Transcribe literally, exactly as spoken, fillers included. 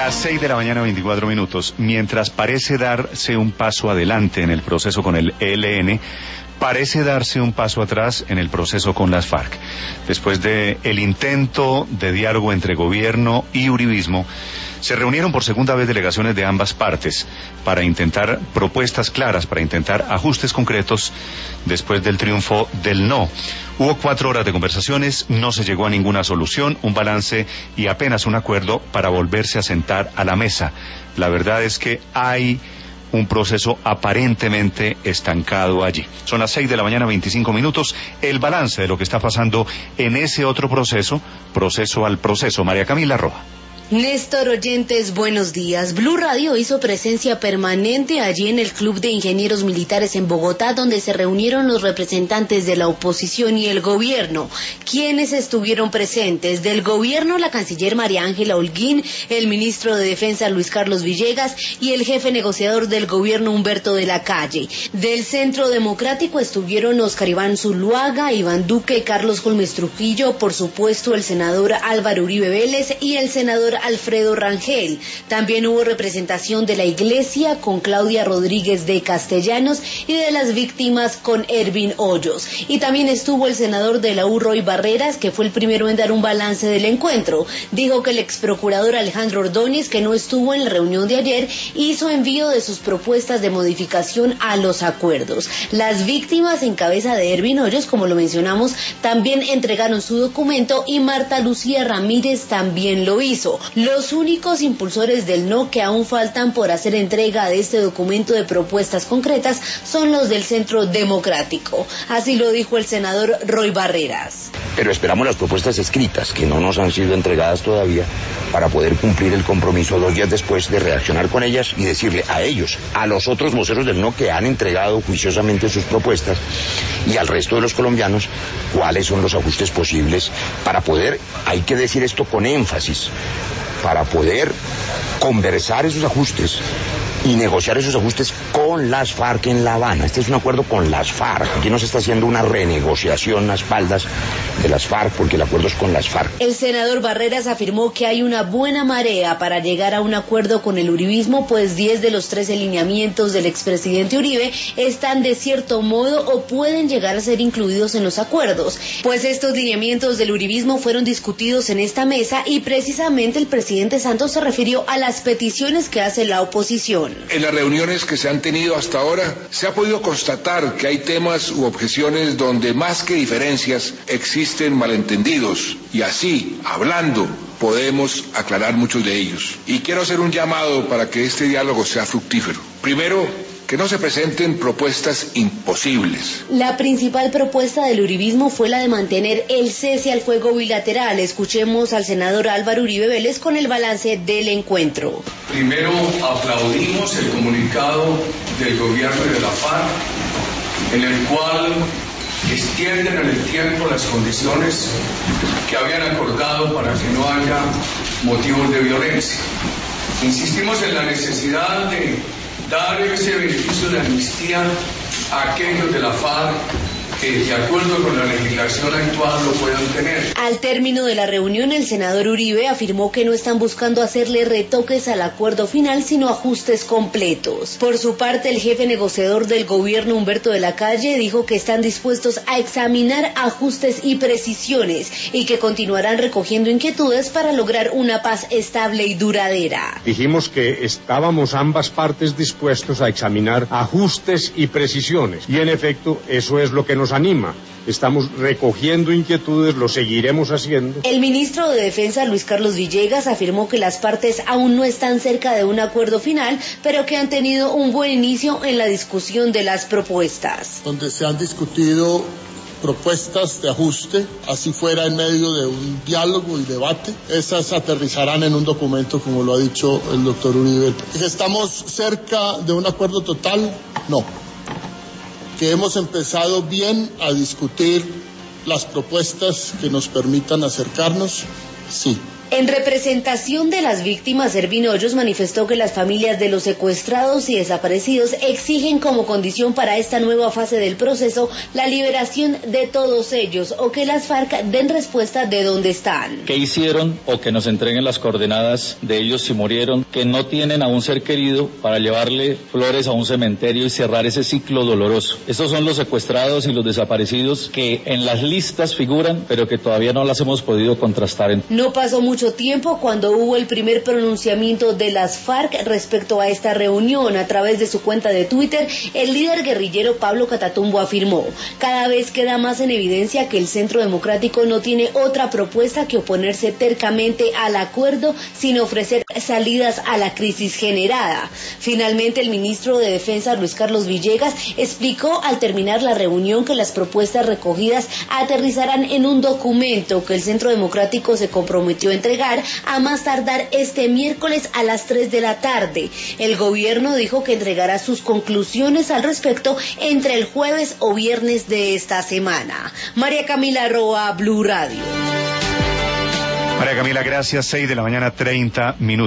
Las seis de la mañana, veinticuatro minutos. Mientras parece darse un paso adelante en el proceso con el E L N, parece darse un paso atrás en el proceso con las FARC. Después de el intento de diálogo entre gobierno y uribismo, se reunieron por segunda vez delegaciones de ambas partes para intentar propuestas claras, para intentar ajustes concretos después del triunfo del no. Hubo cuatro horas de conversaciones, no se llegó a ninguna solución, un balance y apenas un acuerdo para volverse a sentar a la mesa. La verdad es que hay un proceso aparentemente estancado allí. Son las seis de la mañana, veinticinco minutos. El balance de lo que está pasando en ese otro proceso, proceso al proceso. María Camila Roa. Néstor, oyentes, buenos días. Blue Radio hizo presencia permanente allí en el Club de Ingenieros Militares en Bogotá, donde se reunieron los representantes de la oposición y el gobierno. ¿Quiénes estuvieron presentes? Del gobierno, la canciller María Ángela Holguín, el ministro de Defensa Luis Carlos Villegas y el jefe negociador del gobierno Humberto de la Calle. Del Centro Democrático estuvieron Oscar Iván Zuluaga, Iván Duque, Carlos Holmes Trujillo, por supuesto el senador Álvaro Uribe Vélez y el senador Alfredo Rangel. También hubo representación de la Iglesia con Claudia Rodríguez de Castellanos y de las víctimas con Ervin Hoyos. Y también estuvo el senador de la U, Roy Barreras, que fue el primero en dar un balance del encuentro. Dijo que el exprocurador Alejandro Ordóñez, que no estuvo en la reunión de ayer, hizo envío de sus propuestas de modificación a los acuerdos. Las víctimas en cabeza de Ervin Hoyos, como lo mencionamos, también entregaron su documento y Marta Lucía Ramírez también lo hizo. Los únicos impulsores del no que aún faltan por hacer entrega de este documento de propuestas concretas son los del Centro Democrático. Así lo dijo el senador Roy Barreras. Pero esperamos las propuestas escritas, que no nos han sido entregadas todavía, para poder cumplir el compromiso dos días después de reaccionar con ellas y decirle a ellos, a los otros voceros del no que han entregado juiciosamente sus propuestas y al resto de los colombianos, cuáles son los ajustes posibles para poder, hay que decir esto con énfasis, para poder conversar esos ajustes y negociar esos ajustes con las FARC en La Habana. Este es un acuerdo con las FARC. Aquí no se está haciendo una renegociación a espaldas de las FARC, porque el acuerdo es con las FARC. El senador Barreras afirmó que hay una buena marea para llegar a un acuerdo con el uribismo, pues diez de los trece lineamientos del expresidente Uribe están de cierto modo o pueden llegar a ser incluidos en los acuerdos, pues estos lineamientos del uribismo fueron discutidos en esta mesa y precisamente el presidente Santos se refirió a las peticiones que hace la oposición. En las reuniones que se han tenido hasta ahora, se ha podido constatar que hay temas u objeciones donde más que diferencias existen malentendidos y así, hablando, podemos aclarar muchos de ellos. Y quiero hacer un llamado para que este diálogo sea fructífero. Primero, que no se presenten propuestas imposibles. La principal propuesta del uribismo fue la de mantener el cese al fuego bilateral. Escuchemos al senador Álvaro Uribe Vélez con el balance del encuentro. Primero, aplaudimos el comunicado del gobierno y de la FARC, en el cual extienden en el tiempo las condiciones que habían acordado para que no haya motivos de violencia. Insistimos en la necesidad de dar ese beneficio de amnistía a aquellos de la FARC que, de acuerdo con la legislación actual, lo puedan tener. Al término de la reunión, el senador Uribe afirmó que no están buscando hacerle retoques al acuerdo final, sino ajustes completos. Por su parte, el jefe negociador del gobierno, Humberto de la Calle, dijo que están dispuestos a examinar ajustes y precisiones y que continuarán recogiendo inquietudes para lograr una paz estable y duradera. Dijimos que estábamos ambas partes dispuestos a examinar ajustes y precisiones y, en efecto, eso es lo que nos anima. Estamos recogiendo inquietudes, lo seguiremos haciendo. El ministro de Defensa, Luis Carlos Villegas, afirmó que las partes aún no están cerca de un acuerdo final, pero que han tenido un buen inicio en la discusión de las propuestas. Donde se han discutido propuestas de ajuste, así fuera en medio de un diálogo y debate. Esas aterrizarán en un documento, como lo ha dicho el doctor Uribe. ¿Estamos cerca de un acuerdo total? No. Que hemos empezado bien a discutir las propuestas que nos permitan acercarnos, sí. En representación de las víctimas, Ervin Hoyos manifestó que las familias de los secuestrados y desaparecidos exigen como condición para esta nueva fase del proceso la liberación de todos ellos o que las FARC den respuesta de dónde están. ¿Qué hicieron o que nos entreguen las coordenadas de ellos si murieron, que no tienen a un ser querido para llevarle flores a un cementerio y cerrar ese ciclo doloroso? Estos son los secuestrados y los desaparecidos que en las listas figuran, pero que todavía no las hemos podido contrastar. En... No pasó mucho mucho tiempo cuando hubo el primer pronunciamiento de las FARC respecto a esta reunión. A través de su cuenta de Twitter, el líder guerrillero Pablo Catatumbo afirmó: cada vez queda más en evidencia que el Centro Democrático no tiene otra propuesta que oponerse tercamente al acuerdo sin ofrecer salidas a la crisis generada. Finalmente, el ministro de Defensa, Luis Carlos Villegas, explicó al terminar la reunión que las propuestas recogidas aterrizarán en un documento que el Centro Democrático se comprometió a entregar a más tardar este miércoles a las tres de la tarde. El gobierno dijo que entregará sus conclusiones al respecto entre el jueves o viernes de esta semana. María Camila Roa, Blue Radio. María Camila, gracias. Seis de la mañana, treinta minutos.